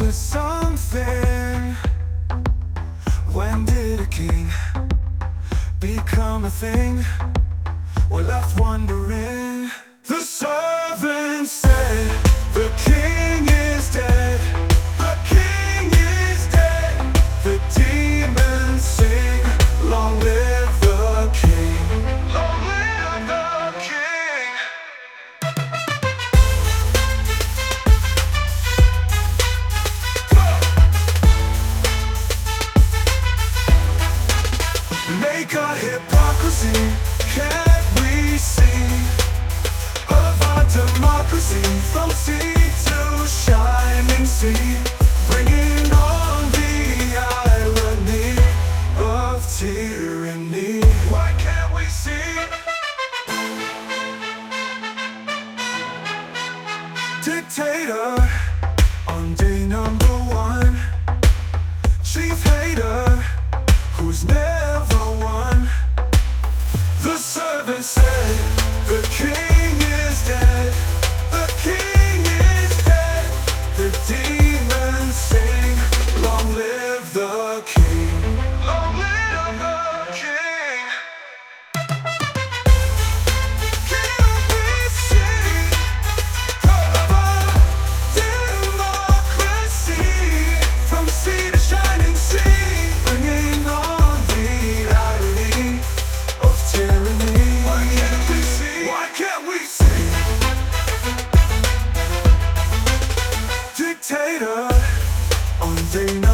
was something. When did a king become a thing? We're left wondering. The servant said, the king is dead. The king is dead. The demons sing, long live the king. Long live the king. Make a hypocrisy, can't we see? Of our democracy, from sea to shining sea, bringing on the irony of tyranny. Why can't we see? Dictator on day number 1, chief hater who's never won. The servant said, the king is dead. The king is dead. The demons sing, long live the king. Long live the king. Can we see of our democracy, from sea to shining sea, bringing on the irony of tyranny? Why can't we see? Why can't we see? Dictator on day